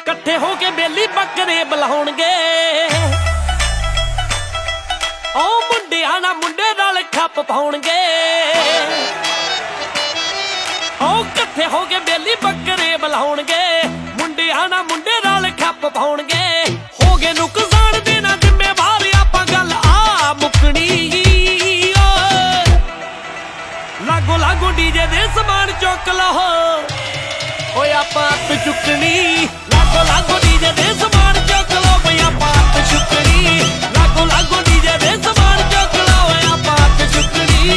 ਇਕੱਠੇ ਹੋ ਕੇ ਬੇਲੀ ਬੱਕਰੇ ਬੁਲਾਉਣਗੇ। ਉਹ ਮੁੰਡਿਆਂ ਨਾਲ ਮੁੰਡੇ ਨਾਲ ਖੱਪ ਪਾਉਣਗੇ। ਉਹ ਇਕੱਠੇ ਹੋ ਕੇ ਬੇਲੀ ਬੱਕਰੇ ਬੁਲਾਉਣਗੇ। ਮੁੰਡਿਆਂ ਨਾਲ ਮੁੰਡੇ ਨਾਲ ਖੱਪ ਪਾਉਣਗੇ। ਹੋ ਗਏ ਨੁਕਸਾਨ ਦੇਣਾ ਜ਼ਿੰਮੇਵਾਰ ਆਪਾਂ ਗੱਲ ਆ ਮੁੱਕਣੀ। ਲਾਗੋ ਲਾਗੋ ਡੀਜੇ ਦੇ ਸਮਾਨ ਚੁੱਕ ਲਓ ਓਏ ਆਪਾਂ ਹੱਥ ਚੁੱਕਣੀ। ਲਾਗੋ ਲਾਗੋ ਡੀਜੇ ਦੇ ਸਮਾਨ ਚੁੱਕ ਲਓ ਬਈ ਆਪਾਂ ਹੱਥ ਚੁੱਕਣੀ। ਲਾਗੋ ਲਾਗੋ ਡੀਜੇ ਦੇ ਸਮਾਨ ਚੁੱਕ ਲਓ ਓਏ ਆਪਾਂ ਹੱਥ ਚੁੱਕਣੀ।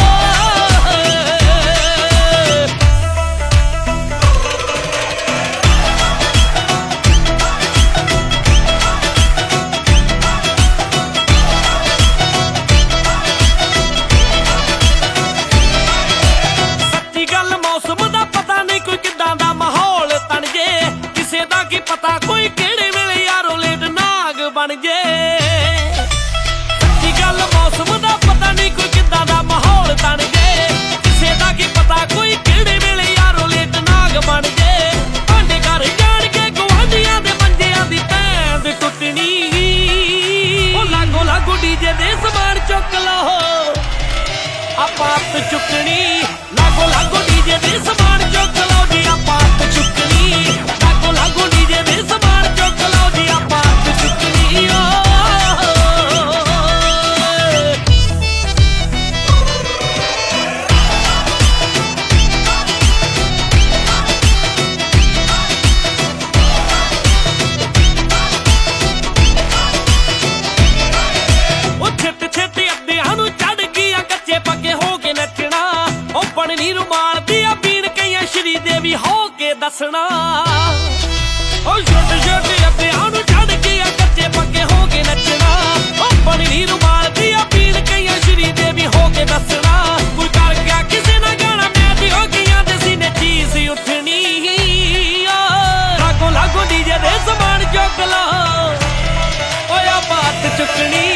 ਸੱਚੀ ਗੱਲ ਮੌਸਮ ਦਾ ਪਤਾ ਨਹੀਂ ਕੋਈ ਕਿੱਦਾਂ ਦਾ ਮਾਹੌਲ ਤਣ ਜੇ। ਕਿਸੇ ਦਾ ਕੀ ਪਤਾ ਕੋਈ ਕਿਹੜੇ ਵੇਲੇ ਯਾਰੋ ਲੇਟ ਨਾਗ ਬਣ ਜੇ। ਸੱਚੀ ਗੱਲ ਮੌਸਮ ਦਾ ਪਤਾ ਨਹੀਂ ਕੋਈ ਕਿੱਦਾਂ ਦਾ ਮਾਹੌਲ ਤਣ ਜੇ। ਕਿਸੇ ਦਾ ਕੀ ਪਤਾ ਕੋਈ ਕਿਹੜੇ ਵੇਲੇ ਯਾਰੋ ਲੇਟ ਨਾਗ ਬਣ ਜੇ। ਭਾਂਡੇ ਘਰ ਜਾਣ ਕੇ ਗੁਆਂਢੀਆਂ ਦੇ ਮੰਜਿਆਂ ਦੀ ਪੈਂਦ ਟੁੱਟਣੀ। ਉਹ ਲਾਗੋ ਲਾਗੋ ਡੀਜੇ ਦੇ ਸਮਾਨ ਚੁੱਕ ਲਓ ਆਪਾਂ ਹੱਥ ਚੁੱਕਣੀ। ਲਾਗੋ ਲਾਗੋ ਡੀਜੇ ਦੇ ਸਮਾਨ ਚੁੱਕ ਲਓ ਜੀ ਆਪਾਂ ਹੱਥ ਚੁੱਕਣੀ। ਲਾਗੋ ਲਾਗੋ ਡੀਜੇ ਦੇ ਸਮਾਨ ਚੁੱਕ ਲਓ ਜੀ ਆਪਾਂ ਹੱਥ ਚੁੱਕਣੀ। ਉਹ ਛੇਤੀ ਛੇਤੀ ਅੱਧਿਆਂ ਨੂੰ ਚੜ ਗਈਆਂ ਕੱਚੇ ਪੱਕੇ ਹੋ ਕੇ ਨੱਚਣਾ। ਉਹ ਬਣਨੀ ਰੁਮਾਲ ਦੀ ਆ ਪੀਣ ਕਈਆਂ ਸ਼੍ਰੀ ਦੇਵੀ ਹੋ ਕੇ ਦੱਸਣਾ। ਉਹ ਛੋਟੇ ਛੋਟੇ ਅੱਧਿਆਂ ਨੂੰ ਚੜ ਗਈਆਂ ਕੱਚੇ ਪੱਕੇ ਹੋ ਕੇ ਨੱਚਣਾ। ਉਹ ਬਣਨੀ ਰੁਮਾਲ ਦੀ ਆ ਪੀਣ ਕਈਆਂ ਸ਼੍ਰੀ ਦੇਵੀ ਹੋ ਕੇ ਦੱਸਣਾ। ਕੋਈ ਕਰ ਗਿਆ ਕਿਸੇ ਨਾਲ ਗਾਣਾ ਮੈਂ ਵੀ ਹੋ ਗਈਆਂ ਦੇ ਸੀਨੇ ਚੀਜ਼ ਉੱਠਣੀ। ਲਾਗੋ ਲਾਗੋ ਡੀਜੇ ਦੇ ਸਮਾਨ ਚੁੱਕ ਲਓ ਓਏ ਆਪਾਂ ਹੱਥ ਚੁੱਕਣੀ।